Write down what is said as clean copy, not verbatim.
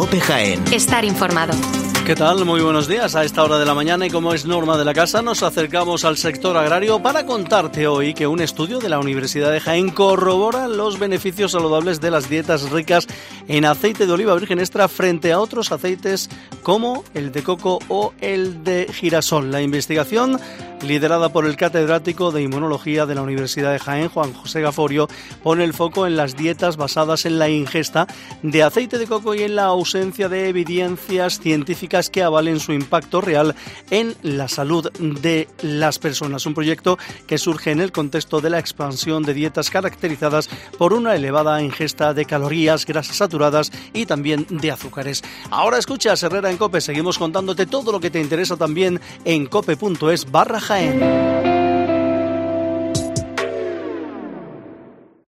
COPE Jaén. Estar informado. ¿Qué tal? Muy buenos días. A esta hora de la mañana y como es norma de la casa, nos acercamos al sector agrario para contarte hoy que un estudio de la Universidad de Jaén corrobora los beneficios saludables de las dietas ricas en aceite de oliva virgen extra frente a otros aceites como el de coco o el de girasol. La investigación, liderada por el catedrático de Inmunología de la Universidad de Jaén, Juan José Gaforio, pone el foco en las dietas basadas en la ingesta de aceite de coco y en la ausencia de evidencias científicas que avalen su impacto real en la salud de las personas. Un proyecto que surge en el contexto de la expansión de dietas caracterizadas por una elevada ingesta de calorías, grasas saturadas y también de azúcares. Ahora escuchas Herrera en COPE. Seguimos contándote todo lo que te interesa también en cope.es/Jaén.